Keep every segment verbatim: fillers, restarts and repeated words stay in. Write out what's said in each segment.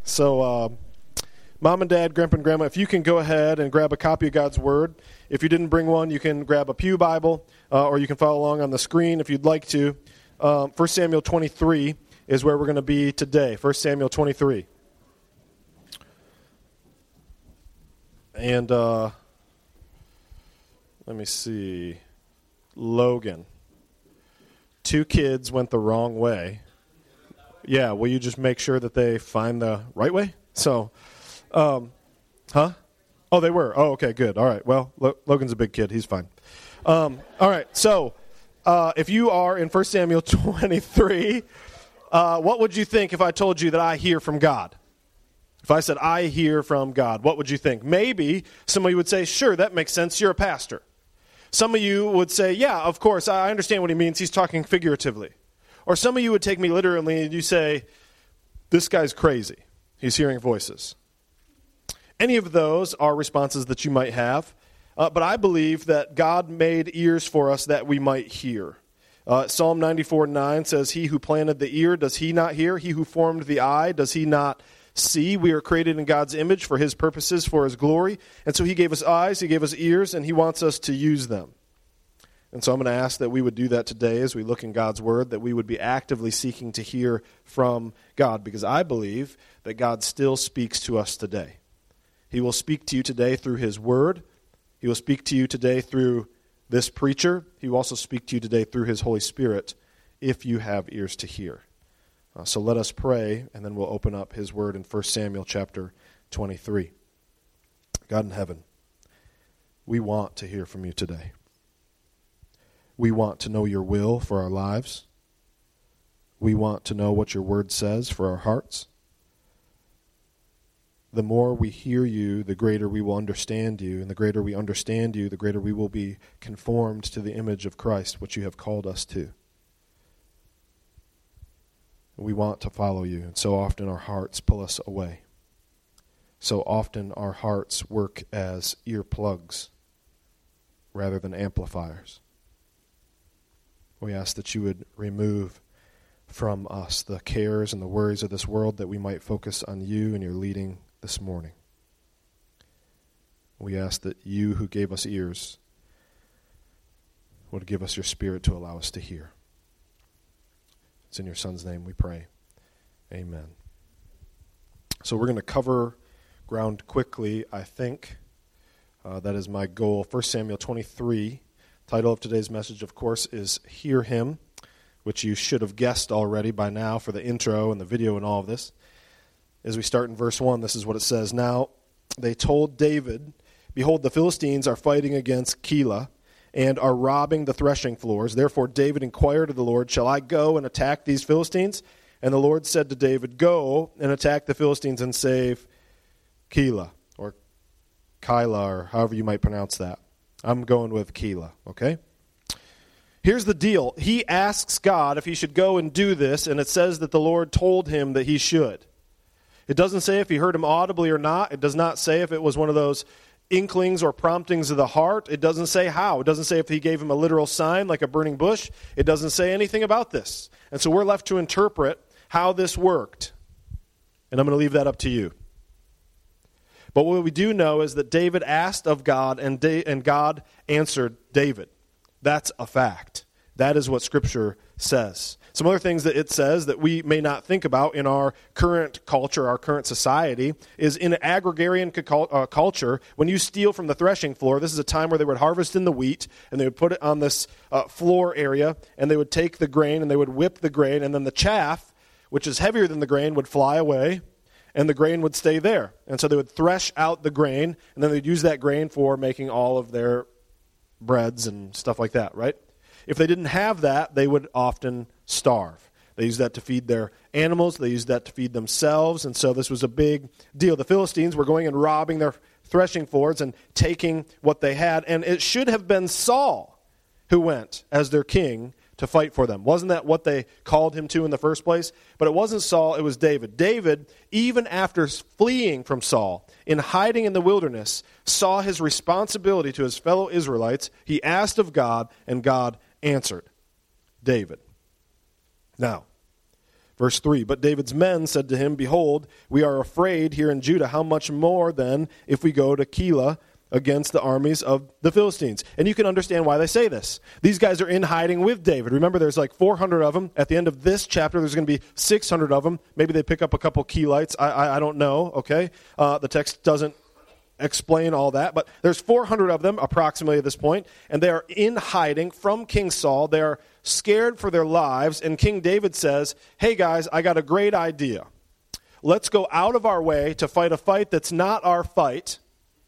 So, uh, Mom and Dad, Grandpa and Grandma, if you can go ahead and grab a copy of God's Word. If you didn't bring one, you can grab a pew Bible, uh, or you can follow along on the screen if you'd like to. Um, First Samuel twenty-three is where we're going to be today. First Samuel twenty-three. And uh, let me see. Logan. Two kids went the wrong way. Yeah, will you just make sure that they find the right way? So, um, huh? Oh, they were. Oh, okay, good. All right. Well, Lo- Logan's a big kid. He's fine. Um, all right. So, uh, if you are in First Samuel twenty-three, uh, what would you think if I told you that I hear from God? If I said, I hear from God, what would you think? Maybe some of you would say, sure, that makes sense. You're a pastor. Some of you would say, yeah, of course, I understand what he means. He's talking figuratively. Or some of you would take me literally and you say, this guy's crazy. He's hearing voices. Any of those are responses that you might have. Uh, but I believe that God made ears for us that we might hear. Uh, Psalm ninety-four nine says, he who planted the ear, does he not hear? He who formed the eye, does he not see? We are created in God's image for his purposes, for his glory. And so he gave us eyes, he gave us ears, and he wants us to use them. And so I'm going to ask that we would do that today as we look in God's Word, that we would be actively seeking to hear from God, because I believe that God still speaks to us today. He will speak to you today through his Word. He will speak to you today through this preacher. He will also speak to you today through his Holy Spirit if you have ears to hear. Uh, so let us pray, and then we'll open up his Word in First Samuel chapter twenty-three. God in heaven, we want to hear from you today. We want to know your will for our lives. We want to know what your word says for our hearts. The more we hear you, the greater we will understand you. And the greater we understand you, the greater we will be conformed to the image of Christ, which you have called us to. We want to follow you, and so often our hearts pull us away. So often our hearts work as earplugs rather than amplifiers. We ask that you would remove from us the cares and the worries of this world, that we might focus on you and your leading this morning. We ask that you who gave us ears would give us your Spirit to allow us to hear. It's in your Son's name we pray. Amen. So we're going to cover ground quickly, I think. Uh, that is my goal. First Samuel twenty-three. Title of today's message, of course, is Hear Him, which you should have guessed already by now for the intro and the video and all of this. As we start in verse one, this is what it says. Now they told David, behold, the Philistines are fighting against Keilah and are robbing the threshing floors. Therefore David inquired of the Lord, shall I go and attack these Philistines? And the Lord said to David, go and attack the Philistines and save Keilah, or Keilah, or however you might pronounce that. I'm going with Keilah, okay? Here's the deal. He asks God if he should go and do this, and it says that the Lord told him that he should. It doesn't say if he heard him audibly or not. It does not say if it was one of those inklings or promptings of the heart. It doesn't say how. It doesn't say if he gave him a literal sign like a burning bush. It doesn't say anything about this. And so we're left to interpret how this worked. And I'm going to leave that up to you. But what we do know is that David asked of God, and, da- and God answered David. That's a fact. That is what Scripture says. Some other things that it says that we may not think about in our current culture, our current society, is in an agrarian uh, culture, when you steal from the threshing floor, this is a time where they would harvest in the wheat, and they would put it on this uh, floor area, and they would take the grain, and they would whip the grain, and then the chaff, which is heavier than the grain, would fly away, and the grain would stay there. And so they would thresh out the grain, and then they'd use that grain for making all of their breads and stuff like that, right? If they didn't have that, they would often starve. They used that to feed their animals. They used that to feed themselves. And so this was a big deal. The Philistines were going and robbing their threshing floors and taking what they had. And it should have been Saul who went as their king to fight for them. Wasn't that what they called him to in the first place? But it wasn't Saul, it was David. David, even after fleeing from Saul, in hiding in the wilderness, saw his responsibility to his fellow Israelites. He asked of God, and God answered David. Now, Verse three, but David's men said to him, behold, we are afraid here in Judah. How much more then if we go to Keilah against the armies of the Philistines? And you can understand why they say this. These guys are in hiding with David. Remember, there's like four hundred of them. At the end of this chapter, there's going to be six hundred of them. Maybe they pick up a couple Keilites. I, I, I don't know, okay? Uh, the text doesn't explain all that, but there's four hundred of them approximately at this point, and they are in hiding from King Saul. They are scared for their lives, and King David says, hey guys, I got a great idea. Let's go out of our way to fight a fight that's not our fight,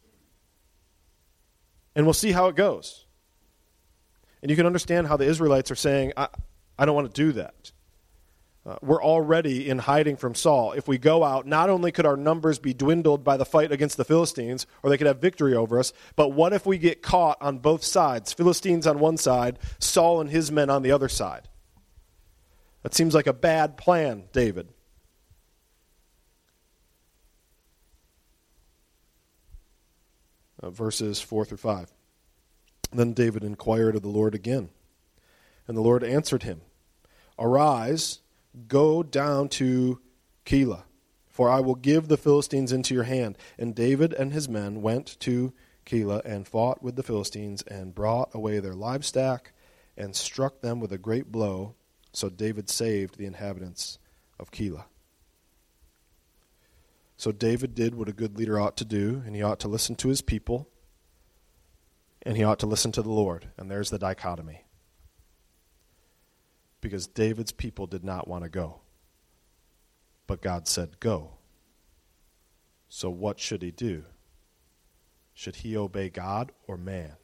and we'll see how it goes. And you can understand how the Israelites are saying, I, I don't want to do that. Uh, we're already in hiding from Saul. If we go out, not only could our numbers be dwindled by the fight against the Philistines, or they could have victory over us, but what if we get caught on both sides? Philistines on one side, Saul and his men on the other side. That seems like a bad plan, David. Uh, verses four through five. Then David inquired of the Lord again, and the Lord answered him, arise, go down to Keilah, for I will give the Philistines into your hand. And David and his men went to Keilah and fought with the Philistines and brought away their livestock and struck them with a great blow. So David saved the inhabitants of Keilah. So David did what a good leader ought to do, and he ought to listen to his people, and he ought to listen to the Lord. And there's the dichotomy. Because David's people did not want to go. But God said, go. So what should he do? Should he obey God or man?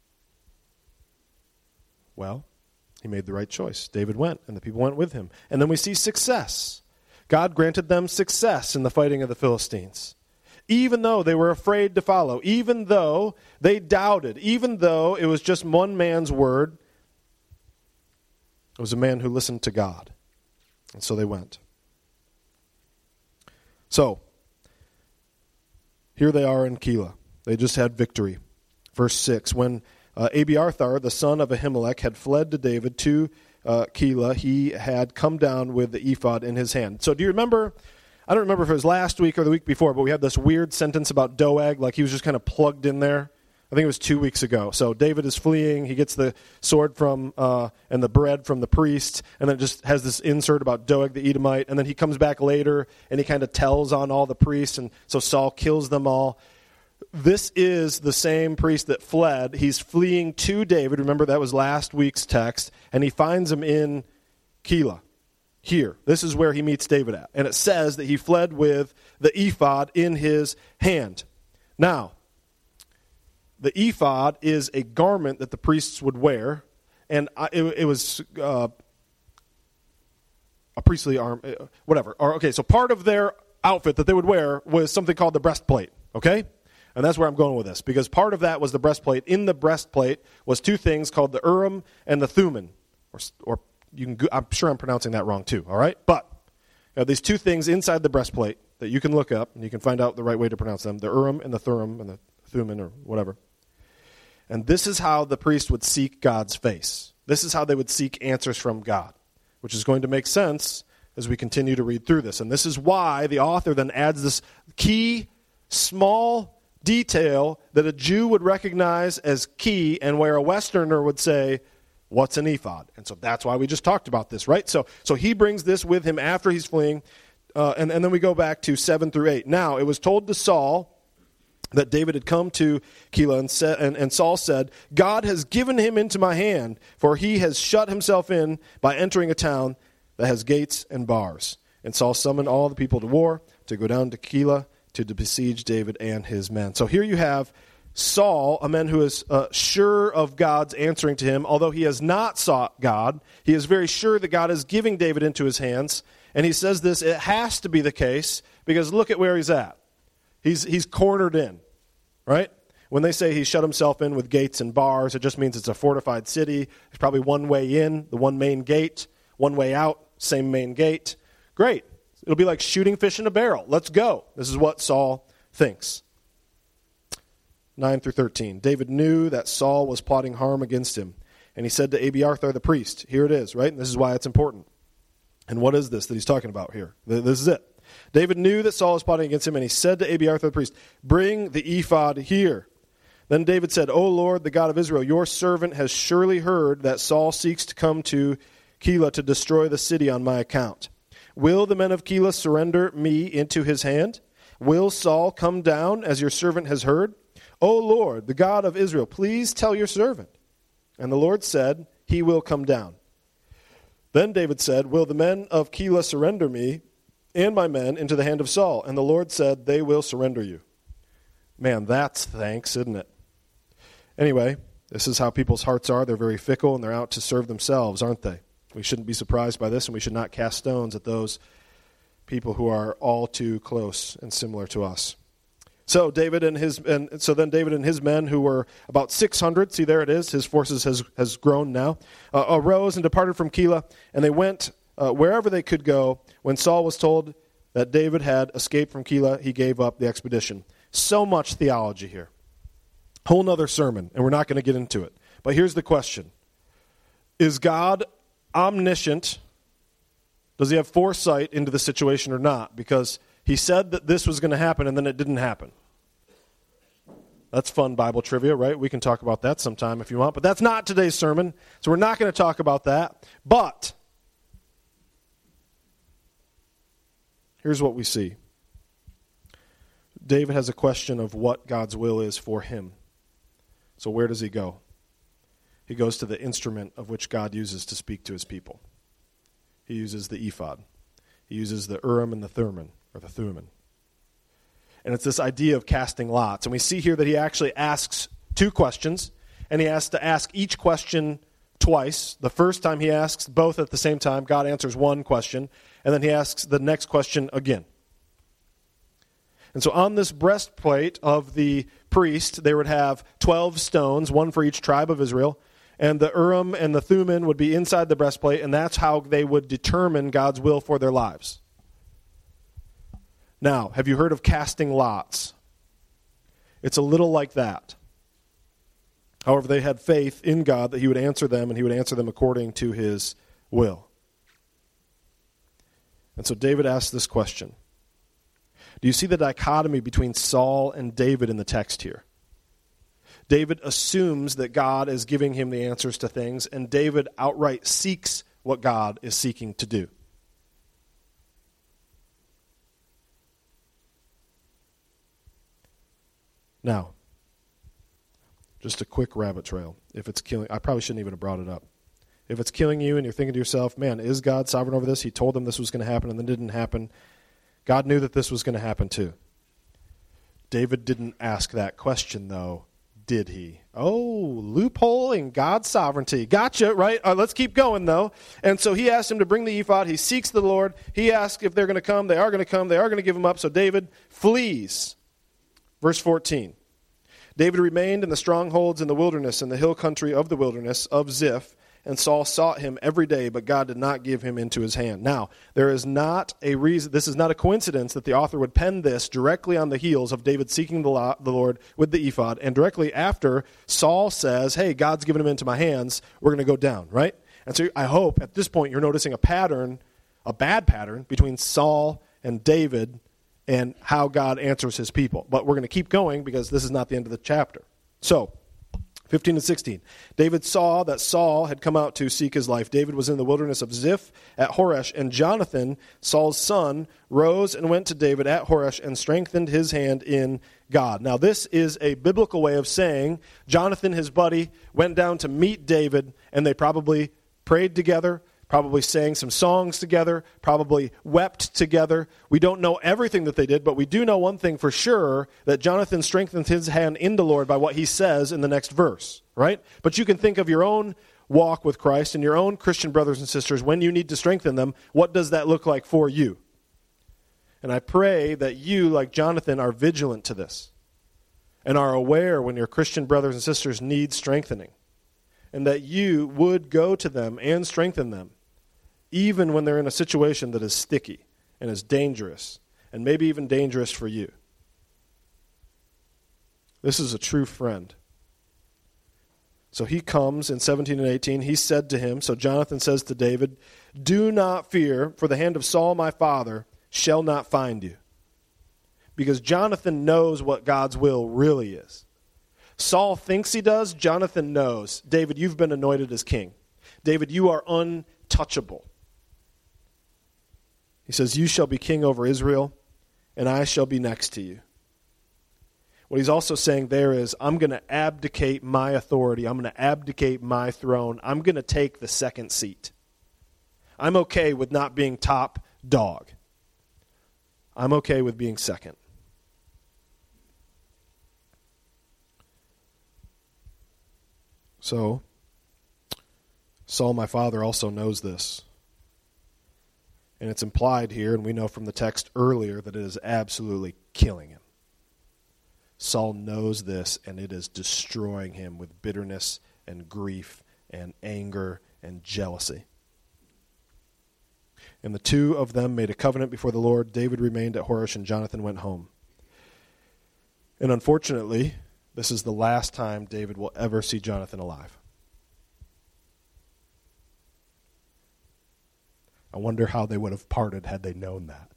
Well, he made the right choice. David went, and the people went with him. And then we see success. God granted them success in the fighting of the Philistines. Even though they were afraid to follow, even though they doubted, even though it was just one man's word, it was a man who listened to God. And so they went. So, here they are in Keilah. They just had victory. Verse six, when uh, Abiathar, the son of Ahimelech, had fled to David to uh, Keilah, he had come down with the ephod in his hand. So do you remember, I don't remember if it was last week or the week before, but we had this weird sentence about Doeg, like he was just kind of plugged in there. I think it was two weeks ago. So David is fleeing. He gets the sword from uh, and the bread from the priest, and then it just has this insert about Doeg the Edomite. And then he comes back later, and he kind of tells on all the priests, and so Saul kills them all. This is the same priest that fled. He's fleeing to David. Remember, that was last week's text. And he finds him in Keilah. Here. This is where he meets David at. And it says that he fled with the ephod in his hand. Now, the ephod is a garment that the priests would wear, and it, it was uh, a priestly arm, whatever. Or, okay, so part of their outfit that they would wear was something called the breastplate, okay? And that's where I'm going with this, because part of that was the breastplate. In the breastplate was two things called the Urim and the Thummim, or, or you can. I'm sure I'm pronouncing that wrong too, all right? But you have these two things inside the breastplate that you can look up, and you can find out the right way to pronounce them, the Urim and the Thummim, and the Thummim, or whatever. And this is how the priest would seek God's face. This is how they would seek answers from God, which is going to make sense as we continue to read through this. And this is why the author then adds this key, small detail that a Jew would recognize as key, and where a Westerner would say, what's an ephod? And so that's why we just talked about this, right? So so he brings this with him after he's fleeing, uh, and, and then we go back to seven through eight. Now, it was told to Saul that David had come to Keilah, and, said, and, and Saul said, God has given him into my hand, for he has shut himself in by entering a town that has gates and bars. And Saul summoned all the people to war to go down to Keilah to besiege David and his men. So here you have Saul, a man who is uh, sure of God's answering to him, although he has not sought God. He is very sure that God is giving David into his hands. And he says this, it has to be the case, because look at where he's at. He's he's cornered in, right? When they say he shut himself in with gates and bars, it just means it's a fortified city. There's probably one way in, the one main gate, one way out, same main gate. Great. It'll be like shooting fish in a barrel. Let's go. This is what Saul thinks. nine through thirteen. David knew that Saul was plotting harm against him. And he said to Abiathar the priest, here it is, right? And this is why it's important. And what is this that he's talking about here? This is it. David knew that Saul was plotting against him, and he said to Abiathar the priest, bring the ephod here. Then David said, O Lord, the God of Israel, your servant has surely heard that Saul seeks to come to Keilah to destroy the city on my account. Will the men of Keilah surrender me into his hand? Will Saul come down as your servant has heard? O Lord, the God of Israel, please tell your servant. And the Lord said, he will come down. Then David said, will the men of Keilah surrender me and my men into the hand of Saul? And the Lord said, they will surrender you. Man, that's thanks, isn't it? Anyway, this is how people's hearts are. They're very fickle, and they're out to serve themselves, aren't they? We shouldn't be surprised by this, and we should not cast stones at those people who are all too close and similar to us. So David and his and so then David and his men, who were about six hundred, see there it is, his forces has has grown now, uh, arose and departed from Keilah, and they went uh, wherever they could go. When Saul was told that David had escaped from Keilah, he gave up the expedition. So much theology here. Whole nother sermon, and we're not going to get into it. But here's the question. Is God omniscient? Does he have foresight into the situation or not? Because he said that this was going to happen, and then it didn't happen. That's fun Bible trivia, right? We can talk about that sometime if you want. But that's not today's sermon, so we're not going to talk about that. But here's what we see. David has a question of what God's will is for him. So where does he go? He goes to the instrument of which God uses to speak to his people. He uses the ephod. He uses the Urim and the Thummim, or the Thummim. And it's this idea of casting lots. And we see here that he actually asks two questions, and he has to ask each question twice. The first time he asks both at the same time, God answers one question, and then he asks the next question again. And so on this breastplate of the priest, they would have twelve stones, one for each tribe of Israel, and the Urim and the Thummim would be inside the breastplate, and that's how they would determine God's will for their lives. Now, have you heard of casting lots? It's a little like that. However, they had faith in God that he would answer them, and he would answer them according to his will. And so David asks this question. Do you see the dichotomy between Saul and David in the text here? David assumes that God is giving him the answers to things, and David outright seeks what God is seeking to do. Now, just a quick rabbit trail. If it's killing, I probably shouldn't even have brought it up. If it's killing you and you're thinking to yourself, man, is God sovereign over this? He told them this was going to happen and then didn't happen. God knew that this was going to happen too. David didn't ask that question, though, did he? Oh, loophole in God's sovereignty. Gotcha, right? Uh, let's keep going, though. And so he asked him to bring the ephod. He seeks the Lord. He asks if they're going to come. They are going to come. They are going to give him up. So David flees. Verse fourteen. David remained in the strongholds in the wilderness, in the hill country of the wilderness of Ziph, and Saul sought him every day, but God did not give him into his hand. Now, there is not a reason, this is not a coincidence that the author would pen this directly on the heels of David seeking the Lord with the ephod, and directly after Saul says, hey, God's given him into my hands, we're going to go down, right? And so I hope at this point you're noticing a pattern, a bad pattern, between Saul and David and how God answers his people. But we're going to keep going because this is not the end of the chapter. So, fifteen and sixteen. David saw that Saul had come out to seek his life. David was in the wilderness of Ziph at Horesh, and Jonathan, Saul's son, rose and went to David at Horesh and strengthened his hand in God. Now, this is a biblical way of saying Jonathan, his buddy, went down to meet David, and they probably prayed together, probably sang some songs together, probably wept together. We don't know everything that they did, but we do know one thing for sure, that Jonathan strengthened his hand in the Lord by what he says in the next verse, right? But you can think of your own walk with Christ and your own Christian brothers and sisters when you need to strengthen them. What does that look like for you? And I pray that you, like Jonathan, are vigilant to this and are aware when your Christian brothers and sisters need strengthening, and that you would go to them and strengthen them, even when they're in a situation that is sticky and is dangerous, and maybe even dangerous for you. This is a true friend. So he comes in seventeen and eighteen. He said to him, so Jonathan says to David, Do not fear, for the hand of Saul my father shall not find you. Because Jonathan knows what God's will really is. Saul thinks he does. Jonathan knows. David, you've been anointed as king. David, you are untouchable. He says, you shall be king over Israel, and I shall be next to you. What he's also saying there is, I'm going to abdicate my authority. I'm going to abdicate my throne. I'm going to take the second seat. I'm okay with not being top dog. I'm okay with being second. So, Saul, my father, also knows this. And it's implied here, and we know from the text earlier, that it is absolutely killing him. Saul knows this, and it is destroying him with bitterness and grief and anger and jealousy. And the two of them made a covenant before the Lord. David remained at Horesh, and Jonathan went home. And unfortunately, this is the last time David will ever see Jonathan alive. I wonder how they would have parted had they known that.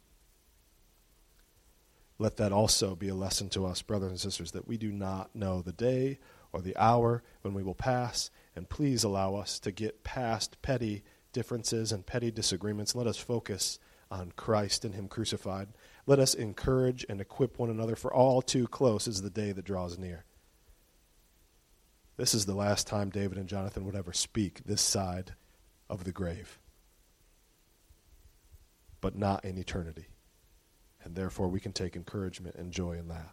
Let that also be a lesson to us, brothers and sisters, that we do not know the day or the hour when we will pass, and please allow us to get past petty differences and petty disagreements. Let us focus on Christ and Him crucified. Let us encourage and equip one another, for all too close is the day that draws near. This is the last time David and Jonathan would ever speak this side of the grave, but not in eternity. And therefore we can take encouragement and joy in that.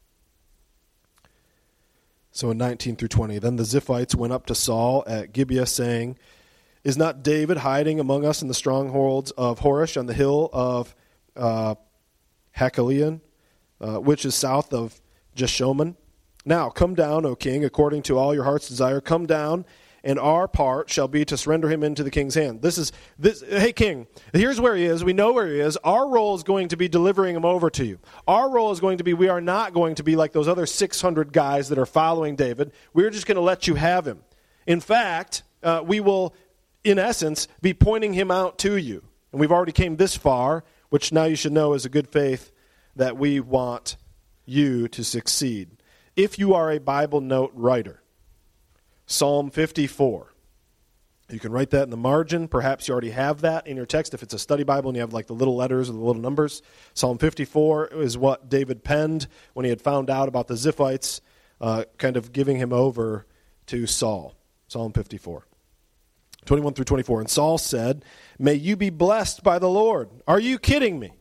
So in nineteen through twenty, then the Ziphites went up to Saul at Gibeah, saying, is not David hiding among us in the strongholds of Horesh on the hill of uh, Hakalion, uh, which is south of Jeshomun? Now come down, O king, according to all your heart's desire. Come down, and our part shall be to surrender him into the king's hand. This is this. Hey, king, here's where he is. We know where he is. Our role is going to be delivering him over to you. Our role is going to be, we are not going to be like those other six hundred guys that are following David. We're just going to let you have him. In fact, uh, we will, in essence, be pointing him out to you. And we've already came this far, which now you should know is a good faith, that we want you to succeed. If you are a Bible note writer, Psalm fifty-four. You can write that in the margin. Perhaps you already have that in your text. If it's a study Bible and you have like the little letters or the little numbers, Psalm fifty-four is what David penned when he had found out about the Ziphites, uh, kind of giving him over to Saul. Psalm fifty-four. twenty-one through twenty-four. And Saul said, may you be blessed by the Lord. Are you kidding me?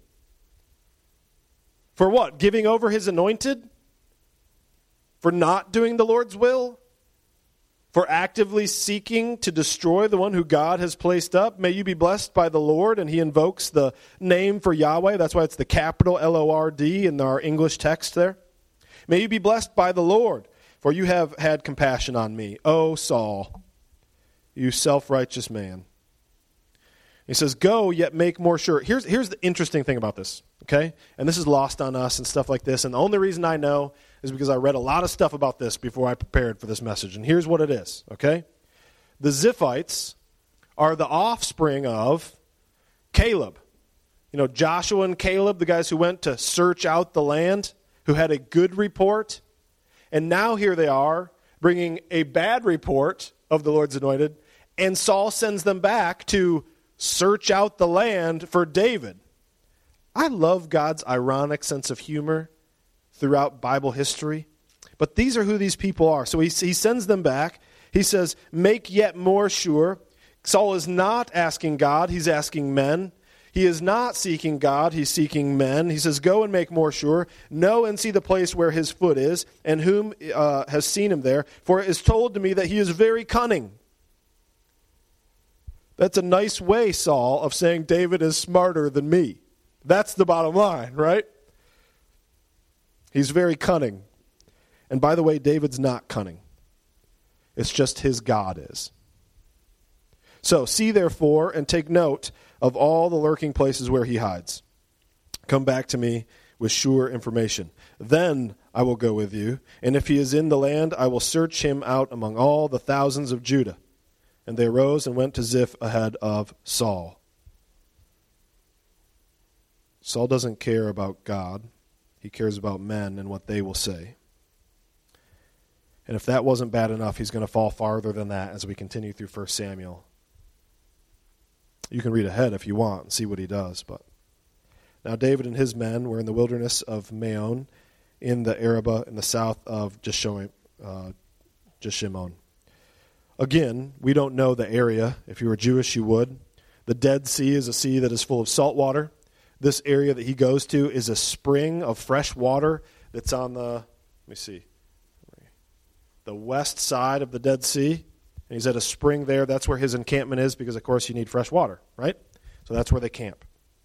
For what? Giving over his anointed? For not doing the Lord's will? For actively seeking to destroy the one who God has placed up? May you be blessed by the Lord. And he invokes the name for Yahweh. That's why it's the capital L O R D in our English text there. May you be blessed by the Lord, for you have had compassion on me, O Saul, you self-righteous man. He says, go, yet make more sure. Here's, here's the interesting thing about this, okay? And this is lost on us and stuff like this. And the only reason I know is because I read a lot of stuff about this before I prepared for this message. And here's what it is, okay? The Ziphites are the offspring of Caleb. You know, Joshua and Caleb, the guys who went to search out the land, who had a good report. And now here they are bringing a bad report of the Lord's anointed. And Saul sends them back to search out the land for David. I love God's ironic sense of humor throughout Bible history. But these are who these people are. So he, he sends them back. He says, make yet more sure. Saul is not asking God, he's asking men. He is not seeking God, he's seeking men. He says, go and make more sure. Know and see the place where his foot is, and whom uh, has seen him there. For it is told to me that he is very cunning. That's a nice way, Saul, of saying David is smarter than me. That's the bottom line, right? He's very cunning. And by the way, David's not cunning. It's just his God is. So, see therefore and take note of all the lurking places where he hides. Come back to me with sure information. Then I will go with you, and if he is in the land, I will search him out among all the thousands of Judah. And they arose and went to Ziph ahead of Saul. Saul doesn't care about God. He cares about men and what they will say. And if that wasn't bad enough, he's going to fall farther than that as we continue through First Samuel. You can read ahead if you want and see what he does. But now David and his men were in the wilderness of Maon, in the Arabah, in the south of Jeshimon. Uh, Jeshimon. Again, we don't know the area. If you were Jewish, you would. The Dead Sea is a sea that is full of salt water. This area that he goes to is a spring of fresh water that's on the, let me see, the west side of the Dead Sea. And he's at a spring there. That's where his encampment is because, of course, you need fresh water, right? So that's where they camp.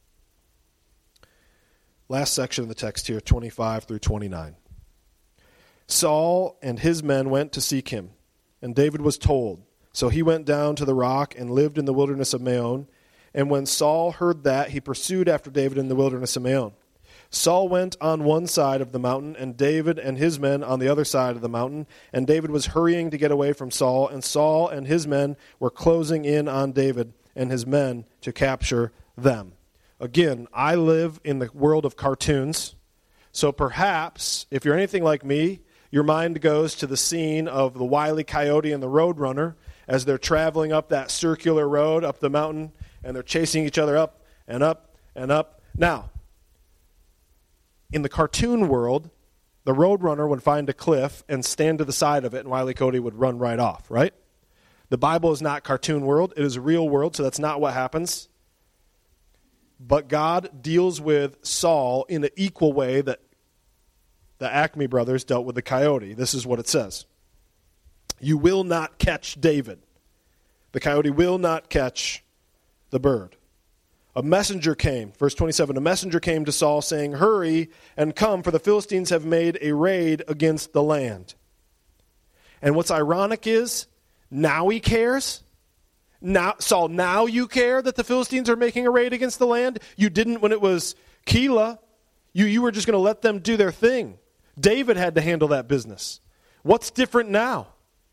Last section of the text here, twenty-five through twenty-nine. Saul and his men went to seek him, and David was told. So he went down to the rock and lived in the wilderness of Maon. And when Saul heard that, he pursued after David in the wilderness of Maon. Saul went on one side of the mountain, and David and his men on the other side of the mountain. And David was hurrying to get away from Saul, and Saul and his men were closing in on David and his men to capture them. Again, I live in the world of cartoons, so perhaps, if you're anything like me, your mind goes to the scene of the Wile E. Coyote and the Roadrunner as they're traveling up that circular road up the mountain, and they're chasing each other up and up and up. Now, in the cartoon world, the Roadrunner would find a cliff and stand to the side of it, and Wile E. Coyote would run right off, right? The Bible is not cartoon world. It is a real world, so that's not what happens. But God deals with Saul in an equal way that the Acme brothers dealt with the coyote. This is what it says. You will not catch David. The coyote will not catch the bird. A messenger came, verse twenty-seven, a messenger came to Saul saying, hurry and come, for the Philistines have made a raid against the land. And what's ironic is, now he cares. Now, Saul, now you care that the Philistines are making a raid against the land? You didn't when it was Keilah. You, you were just going to let them do their thing. David had to handle that business. What's different now?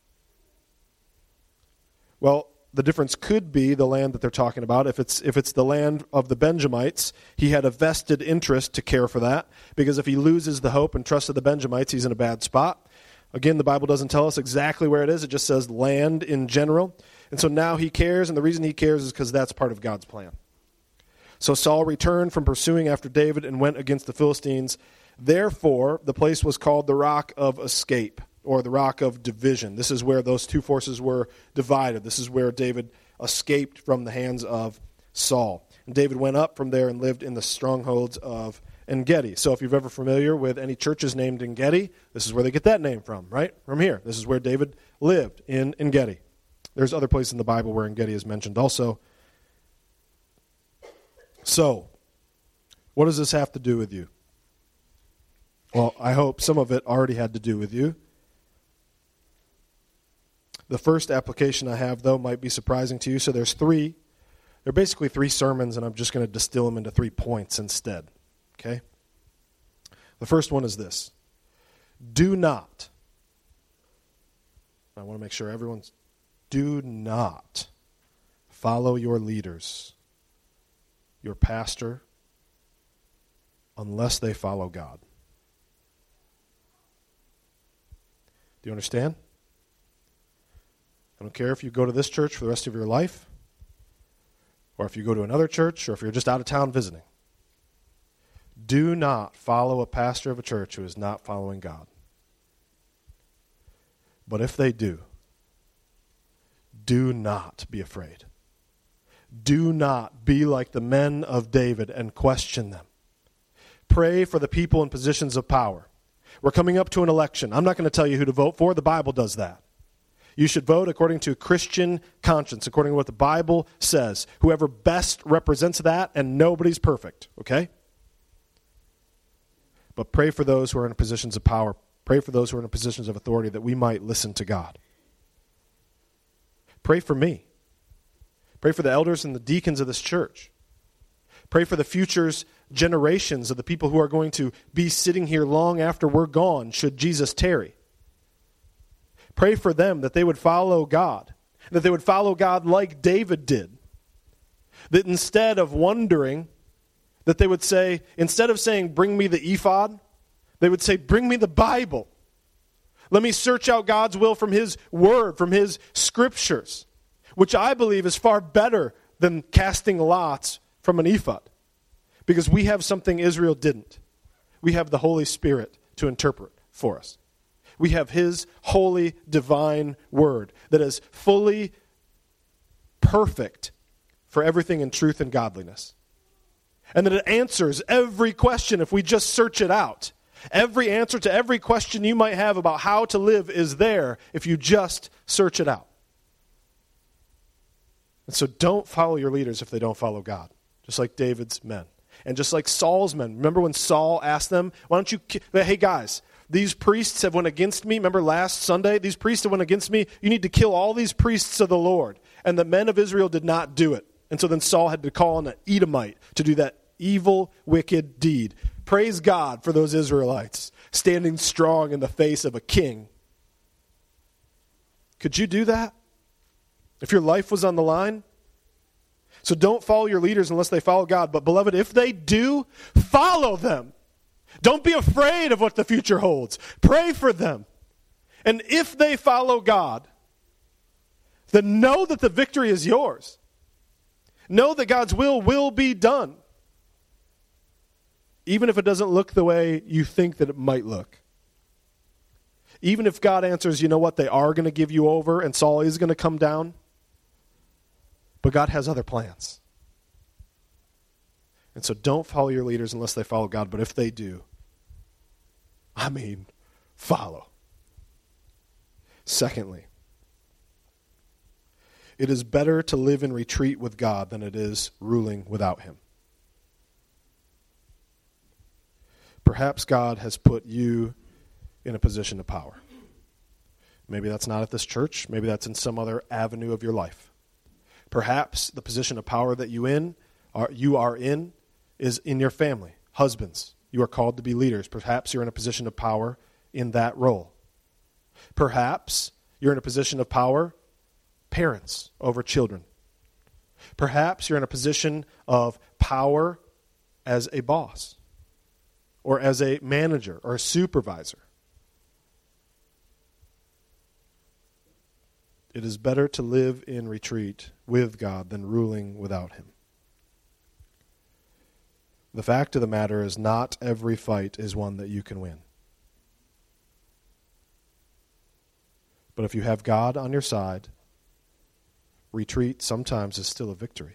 Well, the difference could be the land that they're talking about. If it's if it's the land of the Benjamites, he had a vested interest to care for that, because if he loses the hope and trust of the Benjamites, he's in a bad spot. Again, the Bible doesn't tell us exactly where it is. It just says land in general. And so now he cares, and the reason he cares is because that's part of God's plan. So Saul returned from pursuing after David and went against the Philistines. Therefore, the place was called the Rock of Escape, or the Rock of Division. This is where those two forces were divided. This is where David escaped from the hands of Saul. And David went up from there and lived in the strongholds of En-Gedi. So if you're ever familiar with any churches named En-Gedi, this is where they get that name from, right? From here. This is where David lived, in En-Gedi. There's other places in the Bible where En-Gedi is mentioned also. So, what does this have to do with you? Well, I hope some of it already had to do with you. The first application I have, though, might be surprising to you. So there's three. They're basically three sermons, and I'm just going to distill them into three points instead. Okay? The first one is this. Do not. I want to make sure everyone's. Do not follow your leaders, your pastor, unless they follow God. Do you understand? I don't care if you go to this church for the rest of your life, or if you go to another church, or if you're just out of town visiting. Do not follow a pastor of a church who is not following God. But if they do, do not be afraid. Do not be like the men of David and question them. Pray for the people in positions of power. We're coming up to an election. I'm not going to tell you who to vote for. The Bible does that. You should vote according to Christian conscience, according to what the Bible says. Whoever best represents that, and nobody's perfect, okay? But pray for those who are in positions of power. Pray for those who are in positions of authority, that we might listen to God. Pray for me. Pray for the elders and the deacons of this church. Pray for the future's generations of the people who are going to be sitting here long after we're gone, should Jesus tarry. Pray for them that they would follow God. That they would follow God like David did. That instead of wondering, that they would say, instead of saying, bring me the ephod, they would say, bring me the Bible. Let me search out God's will from his word, from his scriptures, which I believe is far better than casting lots from an ephod. Because we have something Israel didn't. We have the Holy Spirit to interpret for us. We have his holy, divine word that is fully perfect for everything in truth and godliness. And that it answers every question if we just search it out. Every answer to every question you might have about how to live is there if you just search it out. And so don't follow your leaders if they don't follow God, just like David's men. And just like Saul's men. Remember when Saul asked them, why don't you, ki- hey guys, these priests have went against me. Remember last Sunday? These priests have went against me. You need to kill all these priests of the Lord. And the men of Israel did not do it. And so then Saul had to call on an Edomite to do that evil, wicked deed. Praise God for those Israelites standing strong in the face of a king. Could you do that? If your life was on the line? So don't follow your leaders unless they follow God. But beloved, if they do, follow them. Don't be afraid of what the future holds. Pray for them. And if they follow God, then know that the victory is yours. Know that God's will will be done. Even if it doesn't look the way you think that it might look. Even if God answers, you know what, they are going to give you over and Saul is going to come down. But God has other plans. And so don't follow your leaders unless they follow God. But if they do, I mean, follow. Secondly, it is better to live in retreat with God than it is ruling without him. Perhaps God has put you in a position of power. Maybe that's not at this church. Maybe that's in some other avenue of your life. Perhaps the position of power that you in are you are in is in your family. Husbands, you are called to be leaders. Perhaps you're in a position of power in that role. Perhaps you're in a position of power, parents over children. Perhaps you're in a position of power as a boss or as a manager or a supervisor. It is better to live in retreat with God than ruling without him. The fact of the matter is not every fight is one that you can win. But if you have God on your side, retreat sometimes is still a victory.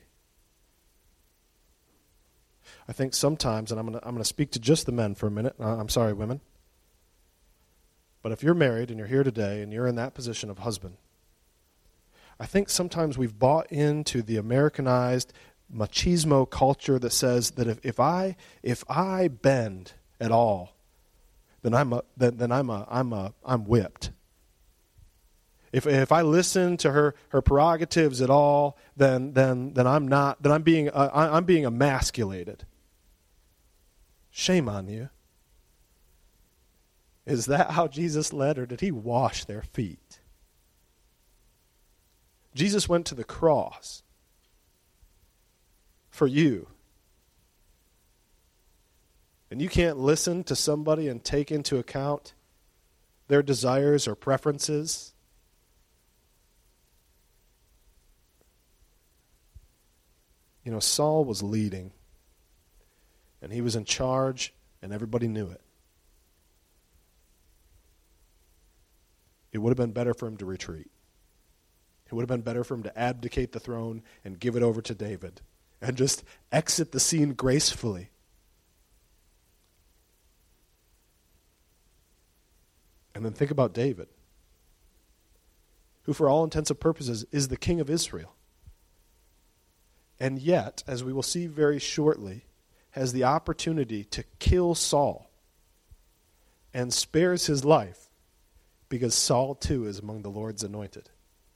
I think sometimes, and I'm going to I'm going to speak to just the men for a minute. I'm sorry, women. But if you're married and you're here today and you're in that position of husband, I think sometimes we've bought into the Americanized machismo culture that says that if, if I if I bend at all, then I'm a, then, then I'm a I'm a I'm whipped. If if I listen to her her prerogatives at all, then then then I'm not then I'm being uh, I'm being emasculated. Shame on you. Is that how Jesus led, or did he wash their feet? Jesus went to the cross for you. And you can't listen to somebody and take into account their desires or preferences. You know, Saul was leading, and he was in charge, and everybody knew it. It would have been better for him to retreat. It would have been better for him to abdicate the throne and give it over to David and just exit the scene gracefully. And then think about David, who for all intents and purposes is the king of Israel. And yet, as we will see very shortly, has the opportunity to kill Saul and spares his life because Saul too is among the Lord's anointed.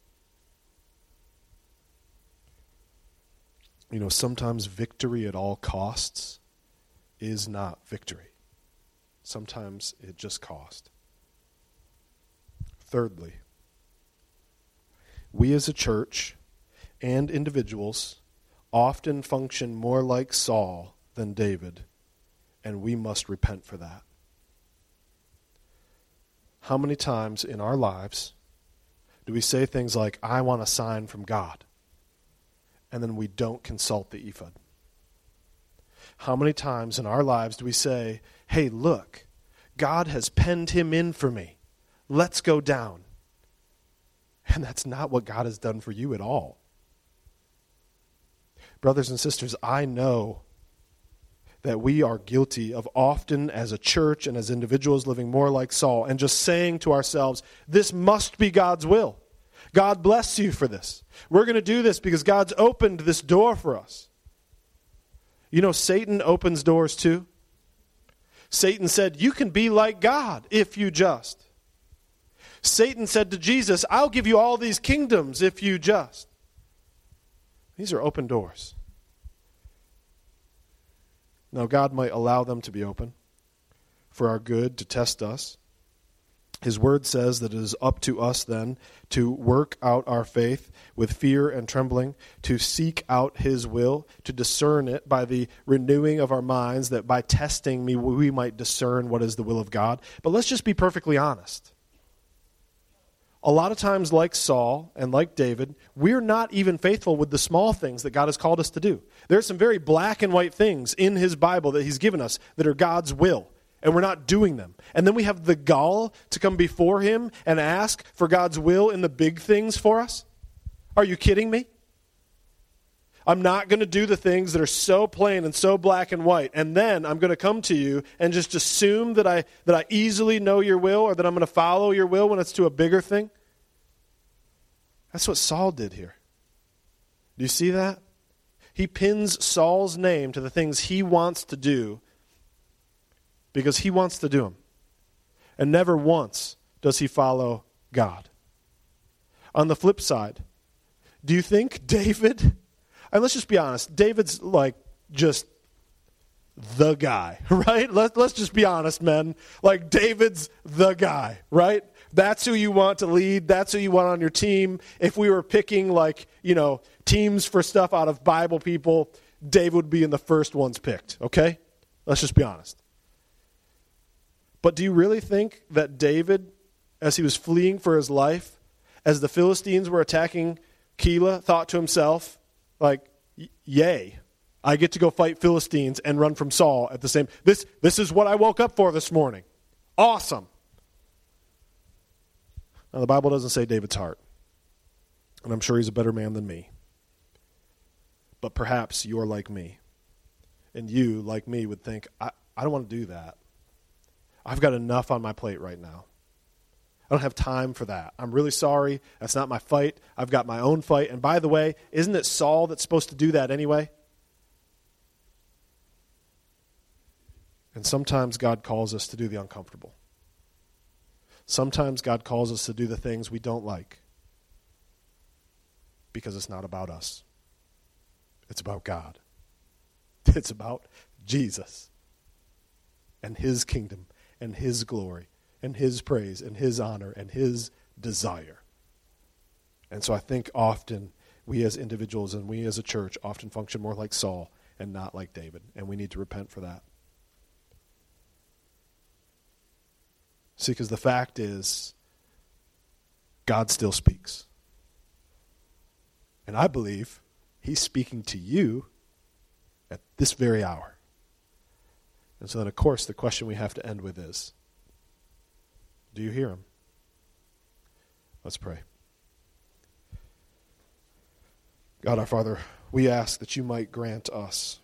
You know, sometimes victory at all costs is not victory. Sometimes it just cost. Thirdly, we as a church and individuals often function more like Saul than David, and we must repent for that. How many times in our lives do we say things like, I want a sign from God, and then we don't consult the ephod? How many times in our lives do we say, hey, look, God has penned him in for me. Let's go down. And that's not what God has done for you at all. Brothers and sisters, I know that we are guilty of often as a church and as individuals living more like Saul and just saying to ourselves, this must be God's will. God bless you for this. We're going to do this because God's opened this door for us. You know, Satan opens doors too. Satan said, you can be like God if you just. Satan said to Jesus, I'll give you all these kingdoms if you just. These are open doors. Now, God might allow them to be open for our good, to test us. His word says that it is up to us then to work out our faith with fear and trembling, to seek out his will, to discern it by the renewing of our minds, that by testing me we might discern what is the will of God. But let's just be perfectly honest. A lot of times, like Saul and like David, we're not even faithful with the small things that God has called us to do. There's some very black and white things in his Bible that he's given us that are God's will, and we're not doing them. And then we have the gall to come before him and ask for God's will in the big things for us? Are you kidding me? I'm not going to do the things that are so plain and so black and white, and then I'm going to come to you and just assume that I that I easily know your will, or that I'm going to follow your will when it's to a bigger thing. That's what Saul did here. Do you see that? He pins Saul's name to the things he wants to do because he wants to do them. And never once does he follow God. On the flip side, do you think David... And let's just be honest, David's like just the guy, right? Let, let's just be honest, men. Like David's the guy, right? That's who you want to lead. That's who you want on your team. If we were picking like, you know, teams for stuff out of Bible people, David would be in the first ones picked, okay? Let's just be honest. But do you really think that David, as he was fleeing for his life, as the Philistines were attacking Keilah, thought to himself, like, yay, I get to go fight Philistines and run from Saul at the same... This, this is what I woke up for this morning. Awesome. Now, the Bible doesn't say David's heart. And I'm sure he's a better man than me. But perhaps you're like me. And you, like me, would think, I, I don't want to do that. I've got enough on my plate right now. I don't have time for that. I'm really sorry. That's not my fight. I've got my own fight. And by the way, isn't it Saul that's supposed to do that anyway? And sometimes God calls us to do the uncomfortable. Sometimes God calls us to do the things we don't like because it's not about us. It's about God. It's about Jesus and his kingdom and his glory and his praise and his honor and his desire. And so I think often we as individuals and we as a church often function more like Saul and not like David, and we need to repent for that. See, because the fact is, God still speaks. And I believe he's speaking to you at this very hour. And so then, of course, the question we have to end with is, do you hear him? Let's pray. God our Father, we ask that you might grant us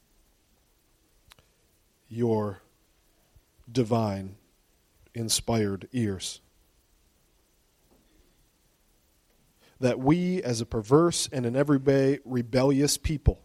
your divine, inspired ears. That we, as a perverse and in every way rebellious people,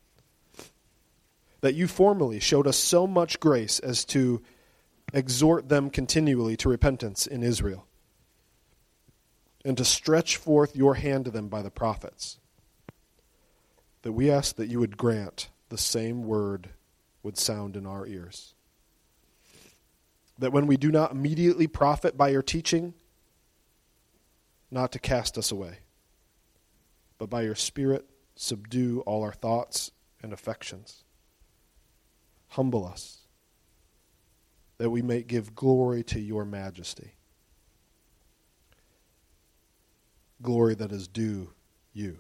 that you formerly showed us so much grace as to exhort them continually to repentance in Israel, and to stretch forth your hand to them by the prophets, that we ask that you would grant the same word would sound in our ears. That when we do not immediately profit by your teaching, not to cast us away, but by your Spirit subdue all our thoughts and affections. Humble us, that we may give glory to your majesty, glory that is due you,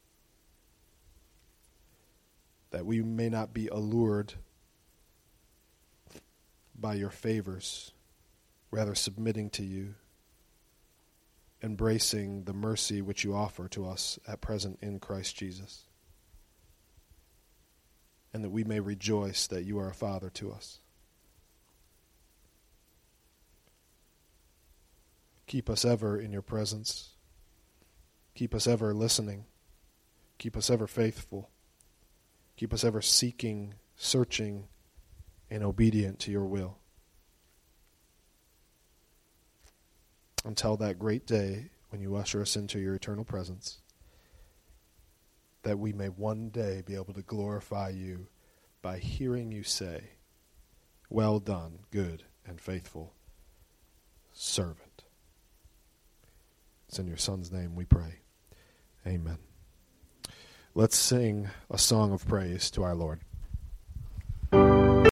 that we may not be allured by your favors, rather submitting to you, embracing the mercy which you offer to us at present in Christ Jesus, and that we may rejoice that you are a Father to us. Keep us ever in your presence. Keep us ever listening. Keep us ever faithful. Keep us ever seeking, searching, and obedient to your will. Until that great day when you usher us into your eternal presence, that we may one day be able to glorify you by hearing you say, "Well done, good and faithful servant." It's in your Son's name we pray. Amen. Let's sing a song of praise to our Lord.